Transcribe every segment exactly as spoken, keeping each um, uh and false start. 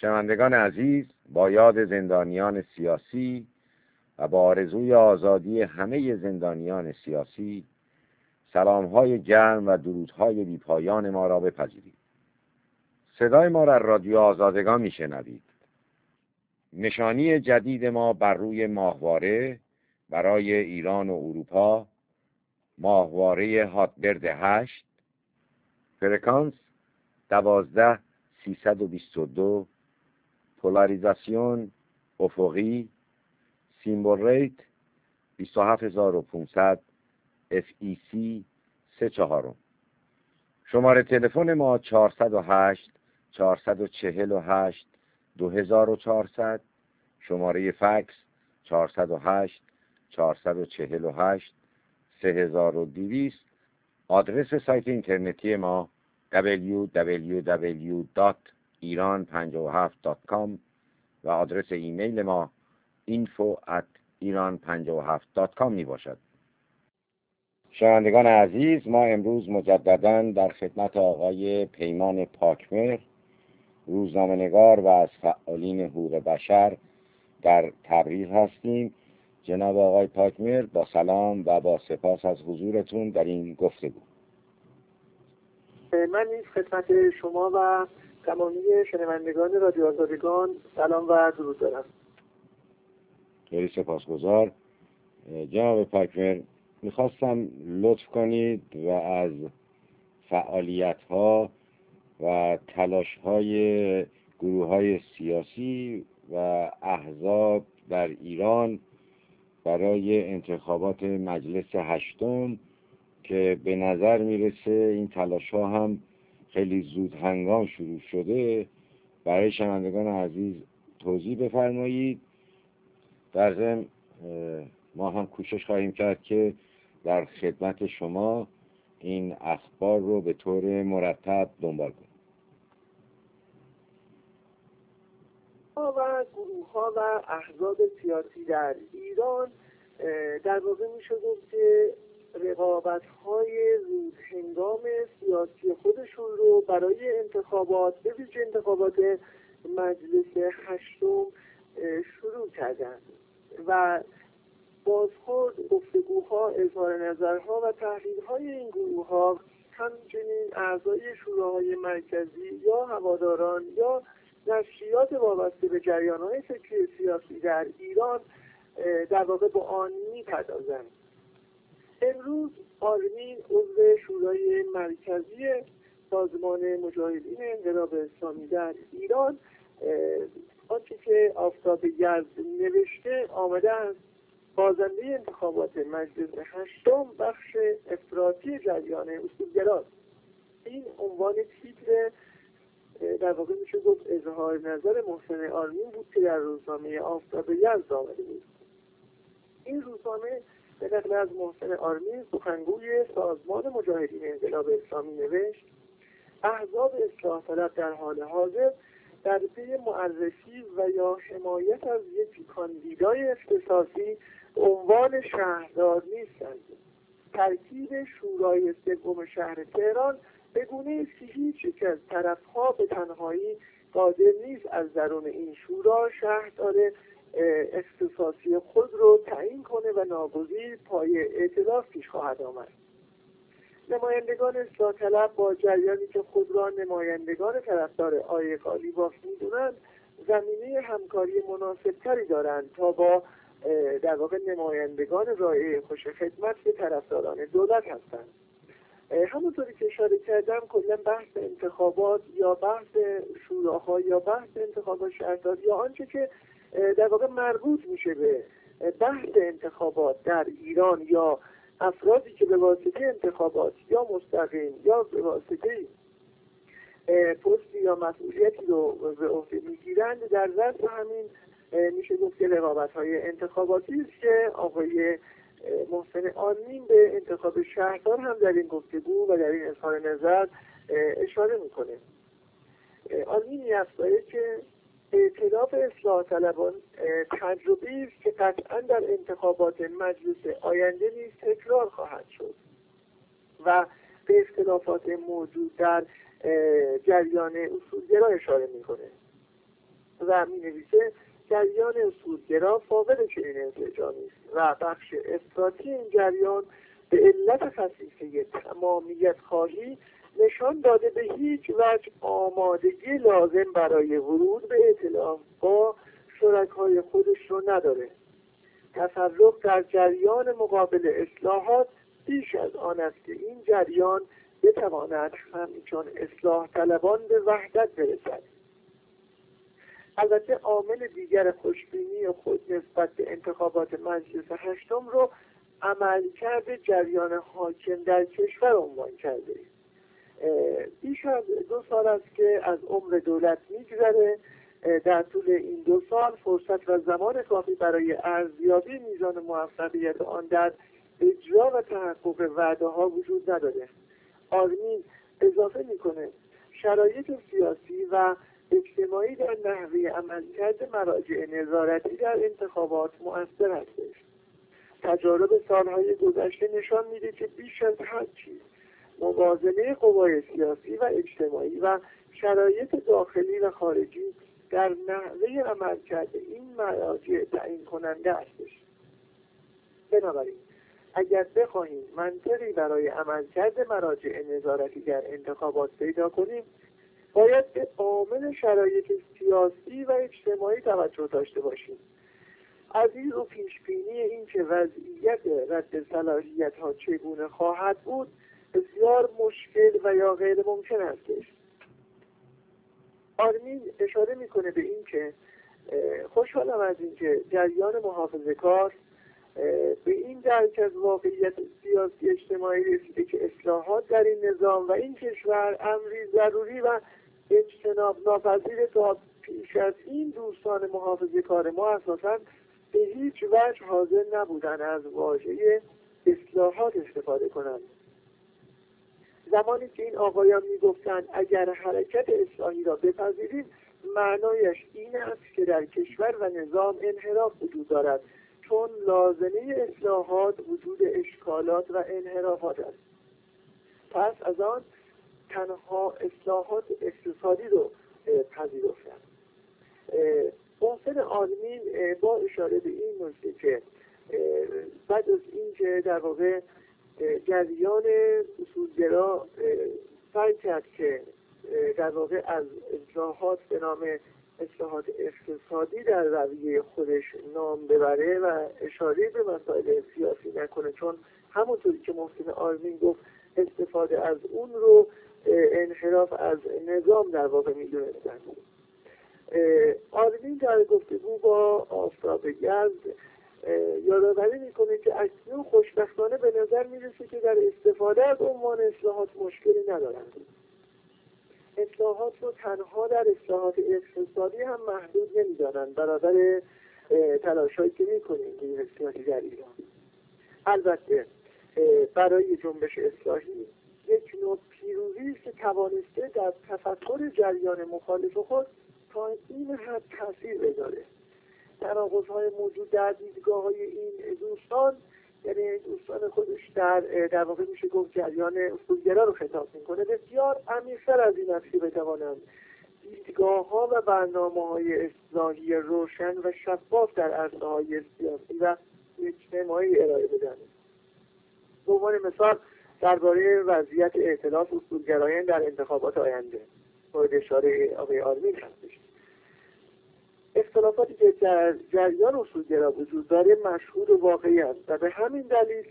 شنوندگان عزیز، با یاد زندانیان سیاسی و با آرزوی آزادی همه زندانیان سیاسی، سلام‌های گرم و درودهای بی‌پایان ما را بپذیرید. صدای ما را رادیو آزادگان میشنوید. نشانی جدید ما بر روی ماهواره برای ایران و اروپا، ماهواره هاتبرد هشت، فرکانس دوازده سیصد و بیست و دو، پولاریزاسیون افقی، سیمبل ریت بیست و هفت هزار و پانصد، اف ای سی سه چهارم. شماره تلفن ما چهارصد و هشت چهارصد و چهل و هشت دو هزار و چهارصد، شماره فکس چهارصد و هشت چهارصد و چهل و هشت سه هزار و دویست. آدرس سایت اینترنتی ما دبلیو دبلیو دبلیو دات ایران پنجاه و هفت دات کام و آدرس ایمیل ما اینفو ات ایران پنجاه و هفت دات کام می باشد. شنوندگان عزیز، ما امروز مجدداً در خدمت آقای پیمان پاکمهر، روزنامه‌نگار و از فعالین حقوق بشر در تبریز هستیم. جناب آقای پاکمهر، با سلام و با سپاس از حضورتون در این گفتگو. من نیز خدمت شما و تمامی شنوندگان رادیو آزادگان سلام و درود دارم. خیلی سپاسگزار. جناب پاکمهر، میخواستم لطف کنید و از فعالیت‌ها و تلاش‌های گروه‌های سیاسی و احزاب در ایران برای انتخابات مجلس هشتم که به نظر میرسه این تلاش‌ها هم خیلی زود هنگام شروع شده، برای شنوندگان عزیز توضیح بفرمایید. در ضمن ما هم کوشش خواهیم کرد که در خدمت شما این اخبار رو به طور مرتب دنبال کنیم. و گروه‌ها و احزاب سیاسی در ایران در واقع میشه گفت که رقابت‌های زود هنگام سیاسی خودشون رو برای انتخابات، به ویژه انتخابات مجلس هشتم شروع کردن و بازخورد، گفتگوها، اظهار نظرها و تحلیل‌های این گروه‌ها، همچنین اعضای شوراهای مرکزی یا هواداران یا نشریات وابسته به جریان‌های فکری سیاسی در ایران در واقع با آن می‌پردازند. امروز آرمین عضو شورای مرکزی سازمان مجاهدین انقلاب اسلامی در ایران، آنچه که آفتاب یزد نوشته، آمده است بازنده انتخابات مجلس هشتم بخش افراطی جریان اصولگراست. این عنوان تیتر در واقع میشه گفت اظهار نظر محسن آرمین بود که در روزنامه آفتاب یزد آمده بود. این روزنامه به نقل از محسن آرمین، سخنگوی سازمان مجاهدین انقلاب اسلامی، نوشت: احزاب اصلاح طلب در حال حاضر در پی معرفی و یا حمایت از یک کاندیدای اختصاصی عنوان شهردار نیستند. ترکیب شورای سوم شهر تهران به گونه‌ای است که هیچ یک از طرف‌ها به تنهایی قادر نیست از درون این شورا شهردار اختصاصی خود رو تعیین کنه و ناگزیر پای ائتلاف پیش خواهد آمد. نمایندگان اصلاح طلب با جریانی که خود را نمایندگان طرفدار آیه قالیباف می‌دونند، زمینه همکاری مناسبتری دارند تا با در واقع نمایندگان رایع خوش خدمت که طرفداران دولت هستند. همونطوری که اشاره کردم، کلا بحث انتخابات یا بحث شوراها یا بحث انتخابات شهردار یا آنچه که در واقع مربوط میشه به بحث انتخابات در ایران یا افرادی که به واسطه انتخابات یا مستقیم یا به واسطه پستی یا مسئولیتی رو به عهده میگیرند، در ظرف همین میشه گفت که رقابت‌های انتخاباتی است که آقای محسن آرمین به انتخاب شهردار هم در این گفتگو و در این اظهار نظر اشاره میکنه. آرمین می‌افزاید که ائتلاف اصلاح طلبان تجربه‌ای است که قطعاً در انتخابات مجلس آینده نیز تکرار خواهد شد و به اختلافات موجود در جریان اصولگرا اشاره میکنه. و می نویسه جریان اصولگرا فاقد چنین انسجامی است و بخش افراطی این جریان به علت خصیصه تمامیت خواهی نشان داده به هیچ وجه آمادگی لازم برای ورود به ائتلاف با شرکای خودش رو نداره. تفرق در جریان مقابل اصلاحات بیش از آن است که این جریان بتواند همچون اصلاح طلبان به وحدت برسد. البته عامل دیگر خوشبینی خود نسبت به انتخابات مجلس هشتم رو عملکرد جریان حاکم در کشور عنوان کرده. بیش از دو سال است که از عمر دولت میگذره. در طول این دو سال فرصت و زمان کافی برای ارزیابی میزان موفقیت آن در اجرا و تحقق وعده ها وجود نداره. آرمین اضافه میکنه شرایط سیاسی و اجتماعی در نحوه عملکرد مراجع نظارتی در انتخابات مؤثر هستش. تجارب سالهای گذشته نشان میده که بیش از هر چیز موازنه قوای سیاسی و اجتماعی و شرایط داخلی و خارجی در نحوه عملکرد این مراجع تعیین کننده هستش. بنابراین اگر بخواهیم منطقی برای عملکرد مراجع نظارتی در انتخابات پیدا کنیم، باید به عامل شرایط سیاسی و اجتماعی توجه داشته باشیم. از این رو پیشبینی این که وضعیت رد صلاحیت ها چگونه خواهد بود بسیار مشکل و یا غیر ممکن هستش. آرمین اشاره میکنه به این که خوشحالم از این که جریان محافظه‌کار به این درک از واقعیت سیاسی اجتماعی رسیده که اصلاحات در این نظام و این کشور امری ضروری و اجتناب ناپذیر تا پیش از این دوستان محافظه‌کار ما اساساً به هیچ وجه حاضر نبودن از واژه اصلاحات استفاده کنند. زمانی که این آقایان میگفتند اگر حرکت اصلاحی را بپذیریم معنایش این است که در کشور و نظام انحراف وجود دارد، چون لازمه اصلاحات وجود اشکالات و انحرافات است. پس از آن تنها اصلاحات اقتصادی رو پذیرفتند. محسن آرمین با اشاره به این نکته که بعد از این که در واقع جریان اصولگرا سعی کرد که در واقع از اصلاحات به نام اصلاحات اقتصادی در رویه خودش نام ببره و اشاره به مسائل سیاسی نکنه، چون همونطوری که محسن آرمین گفت استفاده از اون رو انحراف از نظام در واقع می‌دونستن. آرمین در گفتگو با آفتاب یزد یادآوری میکنه که اکنون خوشبختانه به نظر میرسه که در استفاده از عنوان اصلاحات مشکلی ندارند. اصلاحات رو تنها در اصلاحات اقتصادی هم محدود نمیدانند برابر تلاشایی که میکنیم این سیاسی در ایران. البته برای جنبش اصلاحی یک نوع پیروزی است که توانسته در تفکر جریان مخالف خود تا این حد تاثیر بذاره. تناقض‌های موجود در دیدگاه‌های این دوستان، یعنی دوستان خودش در در واقع میشه گفت جریان اصولگرا رو خطاب میکنه، بسیار عمیق‌تر از این است که بتوانند دیدگاه‌ها و برنامه‌های اصلاحی روشن و شفاف در عرصه‌های سیاسی و اجتماعی ارائه بدن. به عنوان مثال درباره وضعیت ائتلاف اصولگرایان در انتخابات آینده مورد اشاره آقای آرمین هستش. اختلافاتی که در جریان اصولگرا وجود داره مشهود و واقعی است و به همین دلیل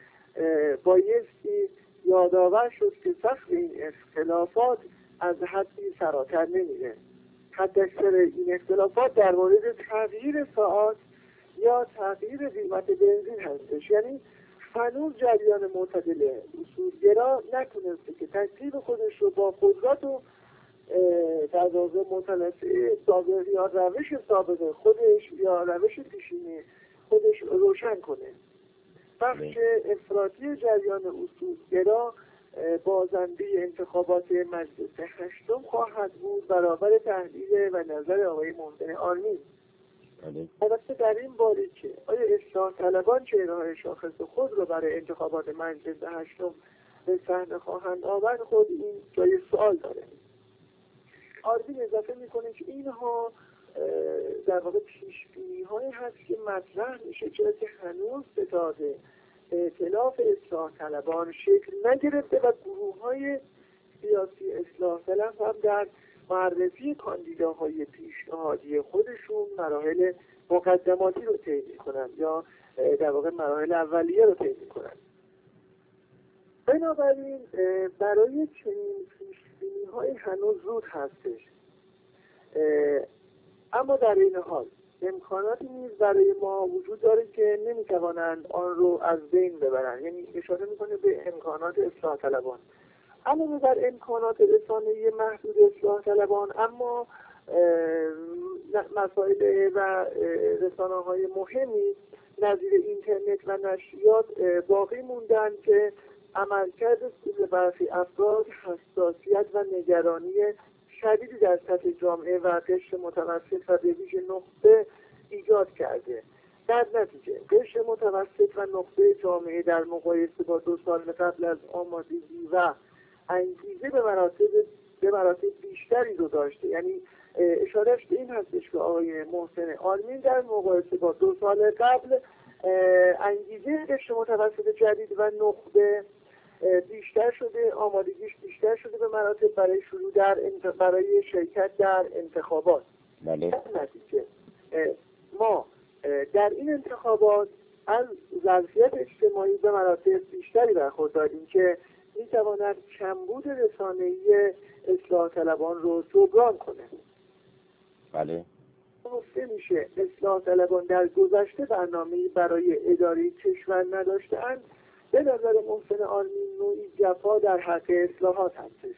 بایستی یادآور شد که سقف این اختلافات از حدی فراتر نمیره. حداکثر این اختلافات در مورد تغییر ساعات یا تغییر قیمت بنزین هستش. یعنی هنوز جریان معتدل اصولگرا نتونسته که تکلیف خودش رو با قدرت و در واقع متناسب سابق یا روش سابق خودش یا روش پیشینی خودش روشن کنه. بخش افراطی جریان اصولگرا بازنده انتخابات مجلس هشتم خواهد بود برابر تحلیل و نظر آقای محسن آرمین. البته در این باره که آیا اصلاح طلبان چهره‌های شاخص خود رو برای انتخابات مجلس هشتم به صحنه خواهند آورد، خود این جای سوال داره. آرمین اضافه میکنه که اینها در واقع پیشبینی هایی هست که مطرح میشه، چرا که هنوز ستاد ائتلاف اصلاح طلبان شکل نگرفته و گروه های سیاسی اصلاح طلب هم در معرفی کاندیداهای پیشنهادی خودشون مراحل مقدماتی رو طی می‌کنند یا در واقع مراحل اولیه رو طی می‌کنند. بنابراین برای چنین پیش‌بینی‌های هنوز زود هستش، اما در این حال امکاناتی نیز برای ما وجود داره که نمی‌توانند آن رو از بین ببرند. یعنی اشاره می‌کنه به امکانات اصلاح طلبان، علاوه بر امکانات رسانه‌ای محدود اصلاح طلبان، اما مسائل و رسانه‌های مهمی نظیر اینترنت و نشریات باقی موندن که عملکرد سوء برخی افراد حساسیت و نگرانی شدیدی در سطح جامعه و قشر متوسط و به ویژه نخبه ایجاد کرده. در نتیجه قشر متوسط و نخبه جامعه در مقایسه با دو سال قبل از آمادگی و انگیزه به مراتب به مراتب بیشتری رو داشته. یعنی اشارهش به این هستش که آقای محسن آرمین در مقایسه با دو سال قبل انگیزه قشر متوسط جدید و نخبه بیشتر شده، آمادگیش بیشتر شده به مراتب برای شروع در انت... برای شرکت در انتخابات. بله. در نتیجه ما در این انتخابات از ظرفیت اجتماعی به مراتب بیشتری برخورداریم که میتواند کمبود رسانه‌ای اصلاح طلبان رو جبران کنه. بله. گفته میشه اصلاح طلبان در گذشته برنامه‌ای برای اداره کشور نداشته‌اند. به نظر محسن آرمین نوعی جفا در حق اصلاحات هستش.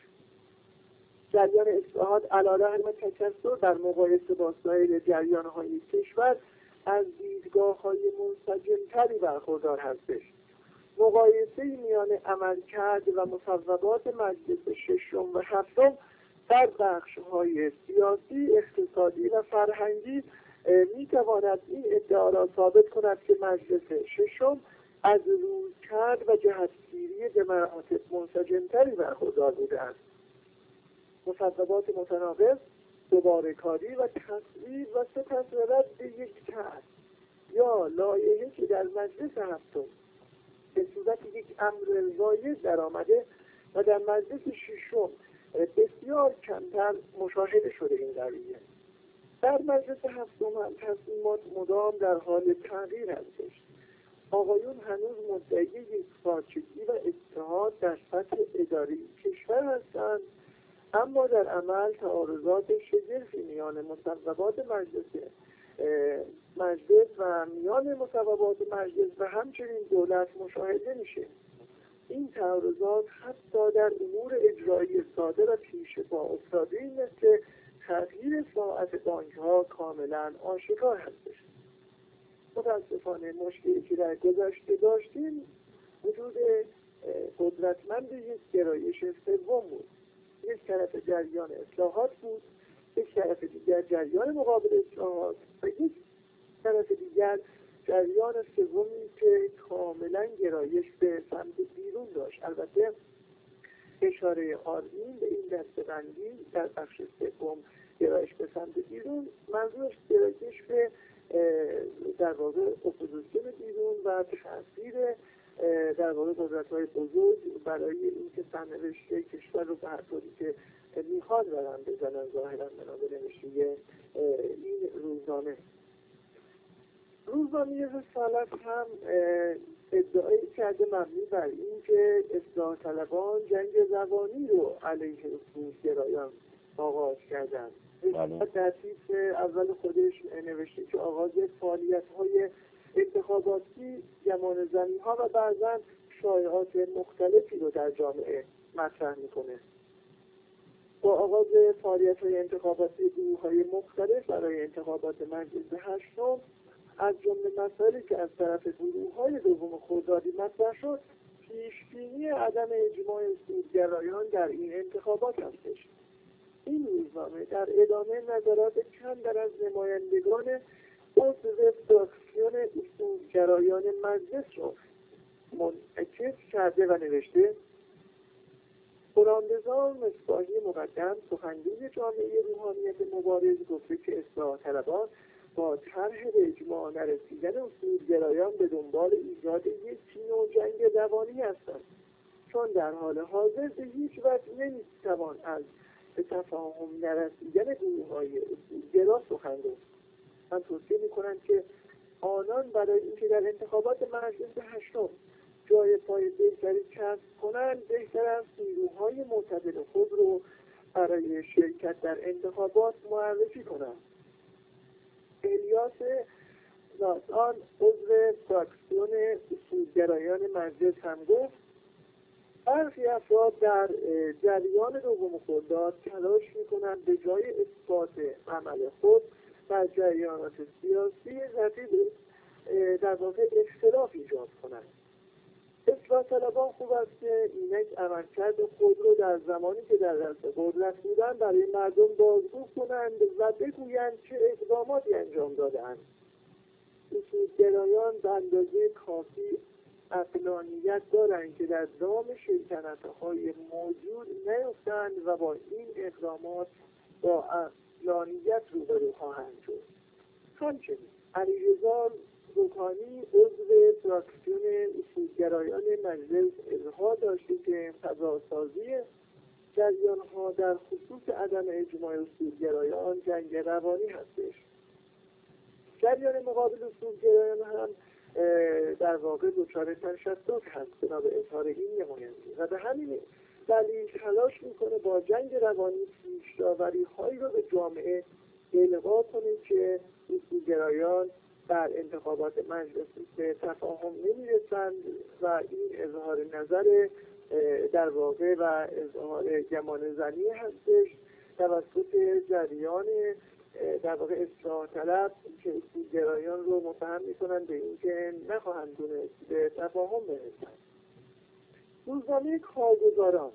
جریان اصلاحات علیرغم تکثر در مقایسه با سایر جریان‌های کشور از دیدگاه‌های منسجم‌تری برخوردار هستش. مقایسه میان عملکرد و مصوبات مجلس ششم و هفتم در بخش‌های سیاسی، اقتصادی و فرهنگی می‌تواند این ادعا را ثابت کند که مجلس ششم از رویکرد و جهتگیری به مراتب منسجم‌تری برخوردار بوده است. مصوبات متناقض، دوباره کاری و تصویب و سپس رد یک طرح یا لایحه‌ای که در مجلس هفتم به صورت یک امر رایج در آمده و در مجلس ششم بسیار کمتر مشاهده شده این قضیه. در مجلس هفتم هم تصمیمات مدام در حال تغییر هستش. آقایون هنوز مدعی یک پارچگی و اتحاد در سطح اداری کشور هستند، اما در عمل تعارضات شگرفی میان مصوبات مجلس مجلس و میان مصوبات مجلس و همچنین دولت مشاهده میشه. این تعارضات حتی در امور اجرایی ساده و پیش پا افتاده مثل تغییر ساعت بانک‌ها کاملا آشکار هستش. متاسفانه مشکلی که در گذشته داشتیم وجود قدرتمند یک گرایش سوم بود. یک طرف جریان اصلاحات بود، یک طرف دیگر جریان مقابل اصلاحات و یک طرف دیگر جریان سومی که کاملا گرایش به سمت بیرون داشت. البته اشاره آرمین به این دسته‌بندی در بخش سوم گرایش به سمت بیرون، منظورش گرایش به در واقع اپوزیسیون بیرون و تاثیر در واقع قدرت‌های بزرگ برای اینکه سرنوشت کشور رو به هر طوری که میخواد برن بزنن ظاهرا بنا نوشته این روزنامه. روزنامه رسالت هم ادعای کرده مبنی بر این که اصلاح طلبان جنگ زبانی رو علیه اصولگرایان آغاز کردن. در تیتر اول خودش نوشته که آغاز فعالیت‌های انتخاباتی، گمان زنی‌ها و بعضاً شایعات مختلفی رو در جامعه مطرح میکنه. با آغاز فعالیت‌های انتخاباتی گروه‌های مختلف برای انتخابات مجلس هشتم، از جمله مسائلی که از طرف گروه‌های دوم خردادی مطرح شد، پیشبینی عدم اجماع اصولگرایان در این انتخابات هستش. این روزنامه در ادامه نظرات چند از نمایندگان عضو فراکسیون اصولگرایان مجلس را منعکس کرده و نوشته قرآنرضا مصباحی مقدم سخنگوی جامعه روحانیت مبارز گفته که اصلاح طلبان با طرح به اجماع نرسیدن اصولگرایان به دنبال ایجاد یک نوع جنگ روانی هستند، چون در حال حاضر به هیچ وجه نمیتوان از به تفاهم نرسیدن گروه‌های اصولگرا سخن گفت. من توصیه می‌کنم که آنان برای اینکه در انتخابات مجلس هشتم جای پای بهتری کسب کنند بهتر است نیروهای معتدل خود رو برای شرکت در انتخابات معرفی کنند. الیاس ناسان عضو فراکسیون اصولگرایان مجلس هم گفت برخی افراد در جریان دوم خرداد تلاش می‌کنند به جای اثبات عمل خود در جریانات سیاسی رقیب در واقع اختلاف ایجاد کنند. اصلاح طلبان خوب است که اینک عملکرد خود رو در زمانی که در دست قدرت بودند برای مردم بازگو کنند و بگویند چه اقداماتی انجام داده‌اند. اصولگرایان به اندازه کافی عقلانیت دارند که در دام شیطنت‌های موجود نیفتند و با این اقدامات با عقلانیت روبرو خواهند شد. همچنین علیرضا روحانی عضو فراکسیون اصولگرایان مجلس اظهار داشته که فضاسازی جریان‌ها در خصوص عدم اجماع اصولگرایان جنگ روانی هستش. جریان مقابل اصولگرایان هم در واقع دچار تشدد هست بنا به اظهار این نمایندگی و به همین دلیل تلاش میکنه با جنگ روانی پیش‌داوری‌هایی رو به جامعه القا کنه که اصولگرایان در انتخابات مجلس به تفاهم نمیرسند و این اظهار نظر در واقع و اظهار گمان زنی هستش توسط جریان در واقع اصلاح طلب که اصولگرایان رو متهم میکنن به اینکه نخواهند دونست به تفاهم برسند. روزنامه کارگزاران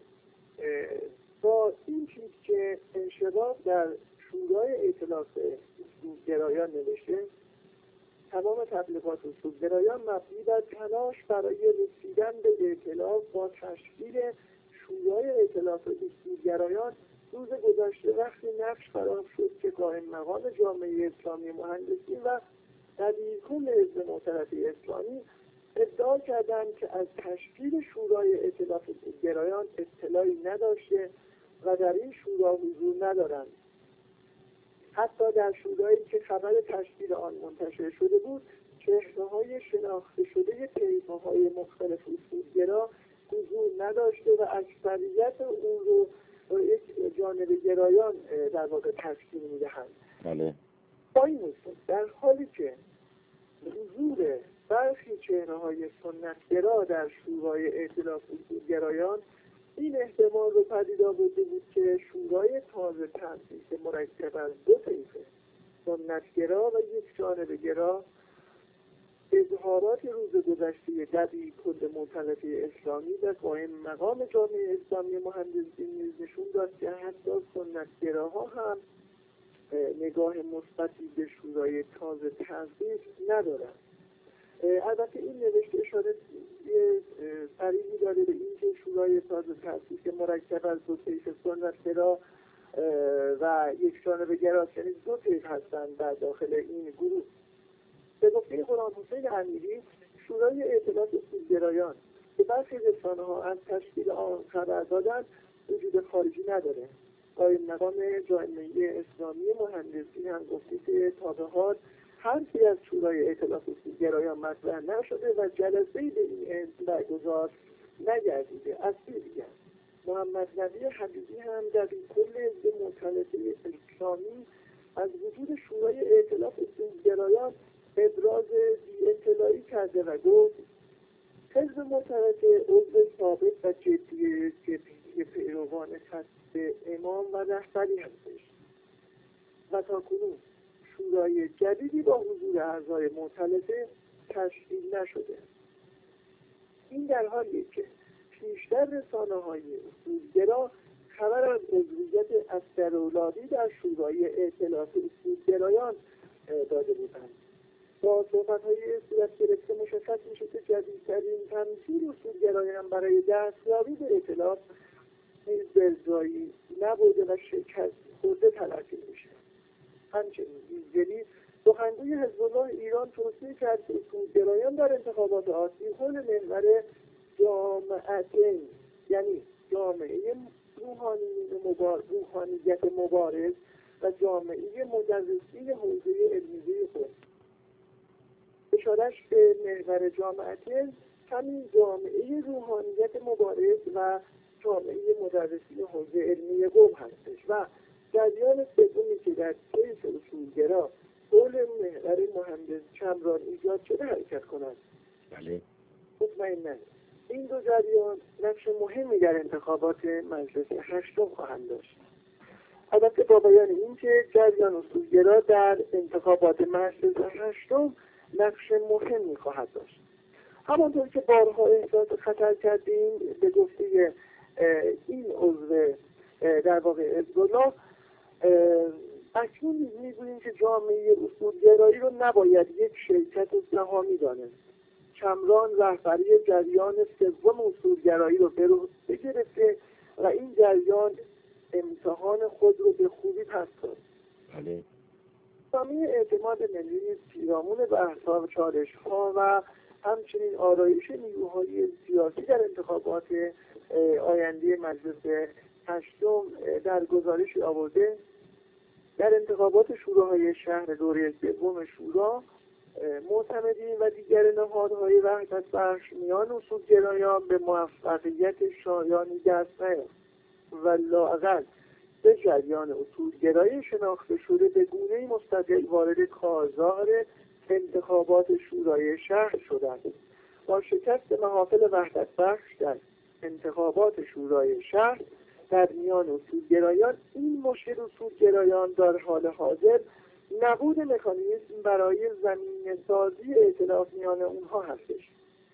با این چیز که انشقاق در شورای ائتلاف اصولگرایان نوشته تمام تبلیغات اصولگرایان مبنی بر تلاش برای رسیدن به ائتلاف با تشکیل شورای ائتلاف اصولگرایان روز گذشته وقتی نقش فراهم شد که قائم مقام جامعه اسلامی مهندسین و دبیرکل حزب معترضه اسلامی ادعا کردند که از تشکیل شورای ائتلاف اصولگرایان اطلاعی نداشته و در این شورا حضور ندارند. حتی در شورایی که خبر تشکیل آن منتشر شده بود چهره‌های شناخته شده طیفه‌های مختلف اصولگرا حضور نداشته و اکثریت اون رو یک جانب گرایان در واقع تشکیل میدهند. بله. با این مثال در حالی که حضور برخی چهره‌های سنتگرا در شورای ائتلاف اصولگرایان این احتمال رو پدید آورده بود که شورای تازه تأسیس مرکب از دو طیفه سنتگرا و یک جانب گرا اظهارات روز گذشته دبیرکل معترضه اسلامی و قائم مقام جامعه اسلامی مهندسین نیز نشون داد که حتی سنتگراها هم نگاه مثبتی به شورای تازه تأسیس ندارند. البته این نوشته اشاره صریحی داره به اینکه شورای تازه تأسیس مرکب از دو طیف سنتگرا و یک جانب گرا یعنی دو طیف هستند در داخل این گروه. به گفته غلامحسین امیری شورای ائتلاف اصولگرایان که برخی رسانه‌ها از تشکیل آن خبر دادند وجود خارجی نداره. قائم مقام جامعه اسلامی مهندسین هم گفته که تا به حال حرفی از شورای ائتلاف اصولگرایان مطرح نشده و جلسه‌ای به این اسم برگزار نگردیده. از سوی دیگر محمد نبی حبیبی هم در کل حزب معترضه اسلامی از وجود شورای ائتلاف اصولگرایان ابراز بی‌اطلاعی کرده و گفت حزب معترضه عضو ثابت و جدی جدی پیروان خط امام و رهبری هستش و تاکنون شورای جدیدی با حضور اعضای معترضه تشکیل نشده. این در حالیه که پیشتر رسانه‌های اصولگرا خبر از عضویت اسدرولادی در شورای ائتلاف اصولگرایان داده بودند. با صحبت‌های صورت گرفته مشخص میشه که جدیدترین تمثیل اصولگرایان برای دستیابی به ائتلاف حزب ارضایی نبوده و شکست خورده تلقی میشه. همچنین ایزگری سخنگوی حزب الله ایران توصیه کرد که اصولگرایان در انتخابات آتی حول محور جامعتین، یعنی جامعه روحانیون مبار... روحانیت مبارز و جامعه مدرسین حوزه علمیه خود. اشارش به محور جامعتین همین جامعه روحانیت مبارز و جامعه مدرسین حوزه علمی قوم هستش و جریان سومی که در کیس اصولگرا حول محور مهندس چمران ایجاد شده حرکت کنند. بله. مطمئناً این دو جریان نقش مهمی در انتخابات مجلس هشتم خواهند داشت. البته با بیان اینکه جریان اصولگرا در انتخابات مجلس هشتم نقش مهمی خواهد داشت. همانطور که بارها احساس خطر کردیم به گفته این عضو در واقع حزب الله، اکنون میگوییم که جامعه اصولگرایی رو نباید یک شرکت سهامی دانست. چمران رهبری جریان سوم اصولگرایی رو به عهده گرفته و این جریان امتحان خود رو به خوبی پس داد. بله. جامعه اعتماد ملی پیرامون بحث‌ها و چالش‌ها و همچنین آرایش نیروهای سیاسی در انتخابات آینده مجلس هشتم در گزارش آورده در انتخابات شوراهای شهر دوره سوم شورا معتمدین و دیگر نهادهای وحدت بخش میان اصولگرایان به موفقیت شایانی دست نیافت و لااقل به جریان اصولگرایی شناخته شده به گونه‌ای مستقل وارد کارزار انتخابات شورای شهر شدند. با شکست محافل وحدت بخش در انتخابات شورای شهر در میان اصولگرایان، این مشکل اصولگرایان در حال حاضر نبود مکانیزم برای زمینه سازی ائتلاف میان اونها هستش.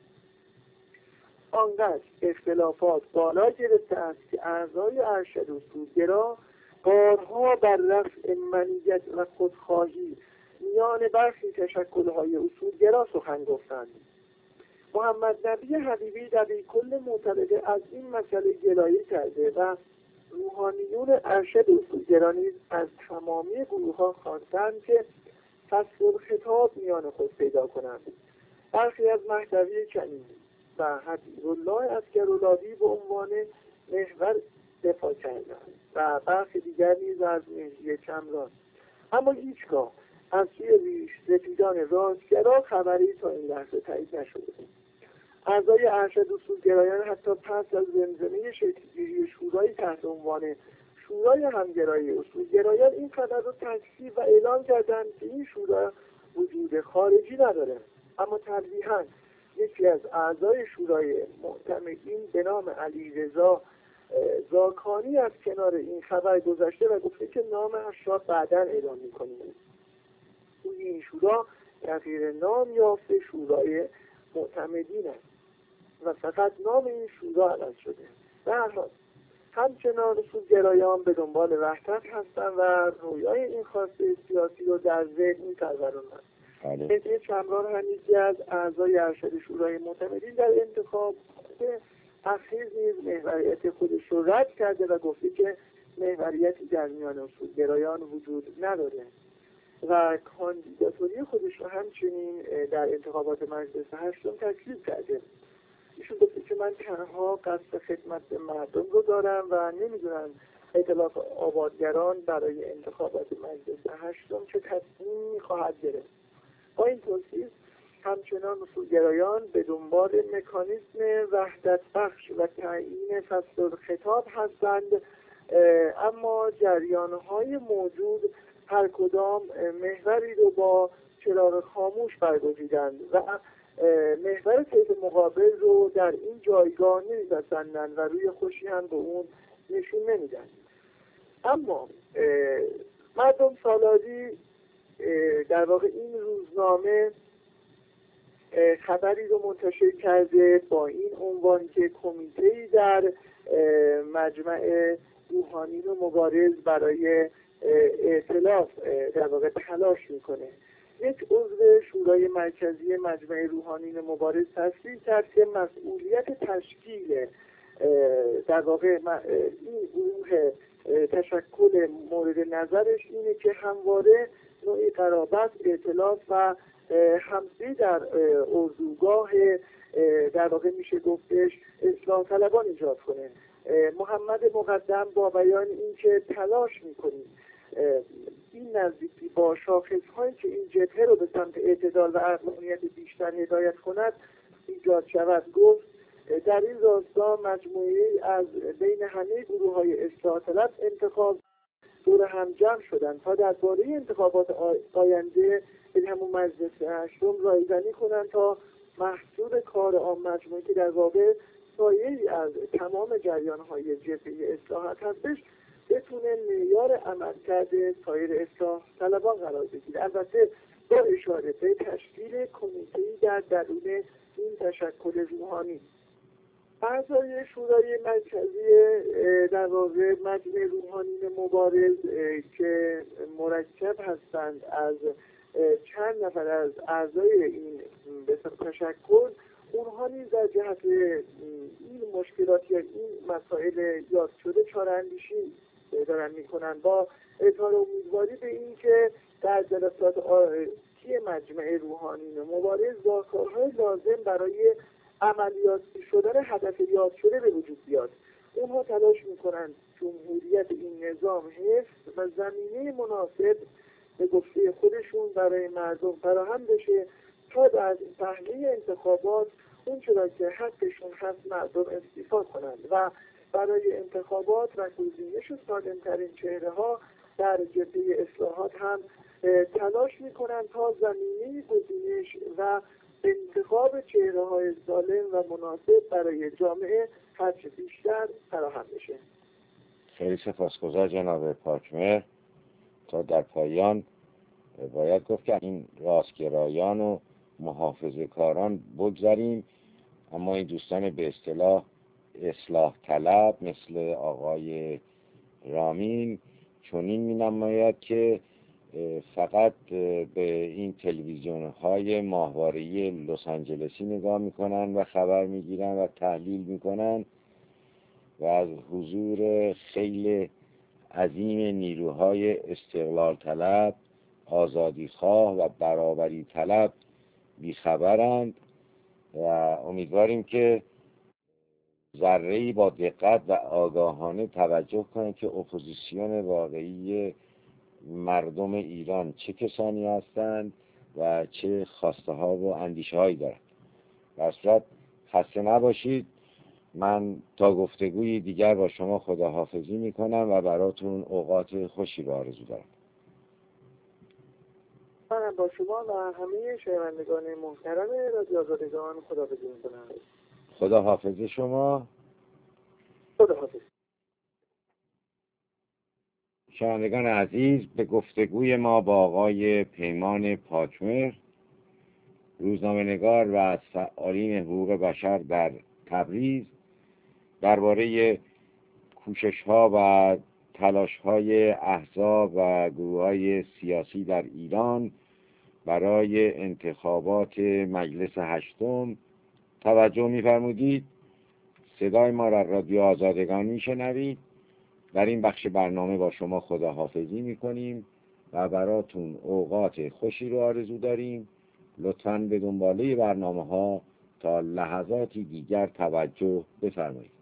آنقدر اختلافات بالا گرفته است که اعضای ارشد اصولگرا بارها بر رفع منیت و خودخواهی میان برخی تشکل‌های اصولگرا سخن گفتند. محمد نبی حبیبی دبیرکل معترضه از این مسئله گلایه کرده و روحانیون ارشد اصولگرا نیز از تمامی گروه‌ها خواستند که فصل خطاب میان خود پیدا کنند. برخی از مهدوی کنی و حبیب‌الله عسگرالابی به عنوان محور دفاع کردند و برخی دیگر نیز از مهدی چمران. اما هیچگاه از سوی ریش سپیدان راستگرا خبری تا این لحظه تایید نشده. اعضای ارشد اصولگرایان حتی پس از زمزمه شکل‌گیری شورای تحت عنوان شورای همگرایی اصولگرایان این خبر را تکذیب و اعلام کردند که این شورا وجود خارجی نداره. اما تلویحاً یکی از اعضای شورای معتمدین به نام علیرضا زاکانی از کنار این خبر گذشته و گفته که نامش را بعداً اعلام می‌کنیم. این شورا تغییر نام یافته شورای معتمدین است و فقط نام این شورا عوض شده. به هر حال همچنان اصولگرایان به دنبال وحدت هستند و رویای این خواسته سیاسی رو در ذهن می‌پرورانند. مهدی چمران هم یکی از اعضای ارشد شورای معتمدین در انتخاب اخیر نیز محوریت خودش رو رد کرده و گفته که محوریتی در میان اصولگرایان وجود نداره و کاندیداتوری خودش رو همچنین در انتخابات مجلس هشتم تکذیب کرده. ایشون گفته که من تنها قصد خدمت به مردم رو دارم و نمیدونم ائتلاف آبادگران برای انتخابات مجلس هشتم چه تصمیمی خواهد گرفت. با این توصیف همچنان اصولگرایان به دنبال مکانیزم وحدت بخش و تعیین فصل خطاب هستند، اما جریان‌های موجود هر کدام محوری رو با چراغ خاموش برگزیدند و محور طیف مقابل رو در این جایگاه نمی‌پسندند و روی خوشی هم به اون نشون نمیدن. اما مردم سالاری در واقع این روزنامه خبری رو منتشر کرده با این عنوان که کمیته‌ای در مجمع روحانیون و مبارز برای ائتلاف در واقع تلاش میکنه. یک عضو شورای مرکزی مجمع روحانیون مبارز تصریح کرد که مسئولیت تشکیل در واقع این گروه تشکل مورد نظرش اینه که همواره نوعی قرابت، ائتلاف و همسویی در اردوگاه در واقع میشه گفتش اصلاح طلبان ایجاد کنه. محمد مقدم با بیان اینکه تلاش میکنیم این نزدیکی با شاخصهایی که این جبهه رو به سمت اعتدال و عقلانیت بیشتر هدایت کند ایجاد شود، گفت در این راستا مجموعه‌ای از بین همه گروه‌های اصلاح طلب انتخاب دور هم جمع شدند تا درباره انتخابات آینده به همون مجلس هشتم رایزنی کنند تا محصول کار آن مجموعی که در واقع سایه‌ای از تمام جریان‌های جبهه اصلاحات هستش بتونه معیار عملکرد سایر اصلاح طلبان قرار بگیره. البته با اشاره به تشکیل کمیته‌ای در درون این تشکل روحانی. اعضای شورای مرکزی در واقع مجمع روحانیون مبارز که مرکب هستند از چند نفر از اعضای این به تشکل، اونها نیز در جهت این مشکلات یا این مسائل یاد شده چاره‌اندیشی دارن میکنن با اظهار امیدواری به این که در جلسات آتی مجمع روحانیون مبارز با کارهای لازم برای عملیاتی شدن هدف یاد شده به وجود بیاد. اونها تلاش میکنن جمهوریت این نظام حفظ و زمینه مناسب به گفته خودشون برای مردم فراهم بشه تا در پهنه انتخابات اون چرا که حقشون هست مردم استیفا کنند و برای انتخابات و گزینش سالم‌ترین چهره ها در جبهه اصلاحات هم تلاش میکنند تا زمینه گزینش و انتخاب چهره های سالم و مناسب برای جامعه هرچه بیشتر فراهم بشه. خیلی سپاسگزار جناب پاکمهر. تا در پایان باید گفت که این راستگرایان و محافظه کاران بگذاریم، اما این دوستان به اصطلاح اصلاح طلب مثل آقای رامین چنین می نماید که فقط به این تلویزیون های ماهواره‌ای لس آنجلسی نگاه میکنن و خبر میگیرن و تحلیل میکنن و از حضور خیلی عظیم نیروهای استقلال طلب، آزادی خواه و برابری طلب بیخبرند و امیدواریم که ذره‌ای با دقت و آگاهانه توجه کنند که اپوزیسیون واقعی مردم ایران چه کسانی هستند و چه خواسته ها و اندیشه هایی دارند. در صورت خسته نباشید. من تا گفتگوی دیگر با شما خداحافظی میکنم و براتون اوقات خوشی رو آرزو دارم. من با شما و همه شنوندگان محترم رادیو آزادگان خداحافظی میکنم. خداحافظ شما. خداحافظ. شنوندگان عزیز، به گفتگوی ما با آقای پیمان پاکمهر، روزنامه‌نگار و از فعالین حقوق بشر در تبریز، درباره کوشش‌ها و تلاش‌های احزاب و گروه‌های سیاسی در ایران برای انتخابات مجلس هشتم توجه می‌فرمودید. صدای ما را رادیو آزادگان می‌شنوید. در این بخش برنامه با شما خداحافظی می‌کنیم و براتون اوقات خوشی رو آرزو داریم. لطفاً به دنباله برنامه‌ها تا لحظاتی دیگر توجه بفرمایید.